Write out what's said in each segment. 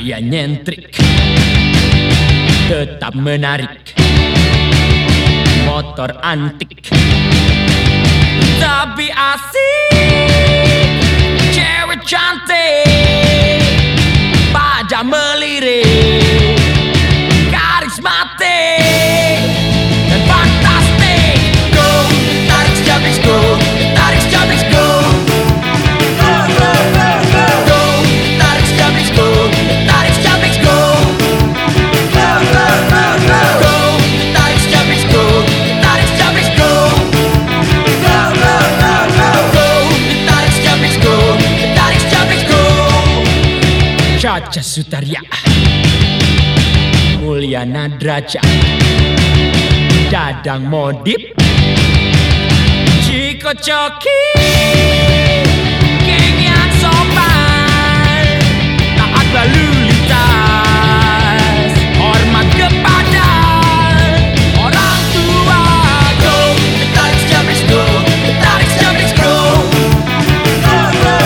Gaya nyentrik tetap menarik, motor antik tapi asik, cewek cantik, pajak melirik, karismatik dan fantastik. Go, tarik sejabis go, tarik sejabis go. Go, tarik sejabis go, tarik sejabis go. Go, tarik sejabis go, tarik sejabis go. Go, tarik sejabis go, tarik sejabis go. Caca Sutaria, Mulyana Draja, Dadang Modip, Ciko Coki, geng yang sopan, taat lalu lintas, hormat kepada orang tua. Go, tarik sejabis go, tarik sejabis go. Go,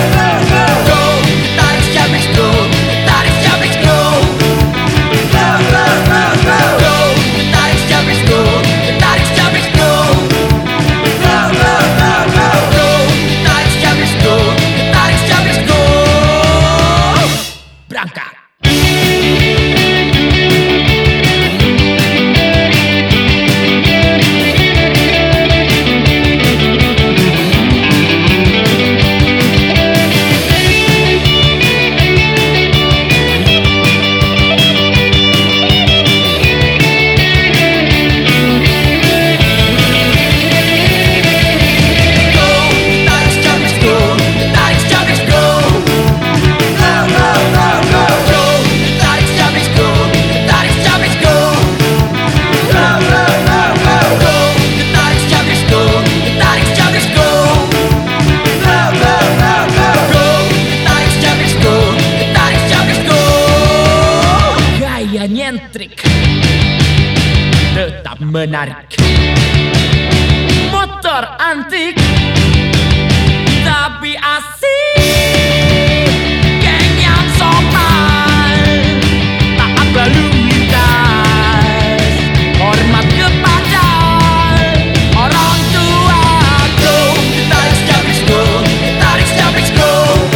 tarik sejabis go, tarik sejabis go. Go, tarik sejabis go, tarik sejabis go. Go, tarik sejabis go, tarik sejabis go. Berangkat. Nyentrik tetap menarik, motor antik tapi asik, geng yang sopan, taat lalu lintas, hormat kepada orang tua. Go, tarik sejabis go, tarik sejabis go.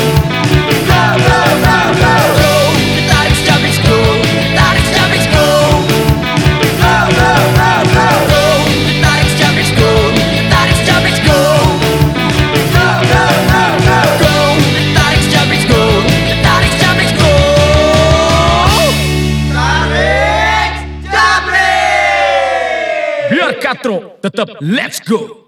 Tarik sejabis go, tarik sejabis go. Tarik sejabis go, tarik sejabis go. Tarik sejabis go, tarik sejabis go. Tarik sejabis. Biar katro tetap let's go.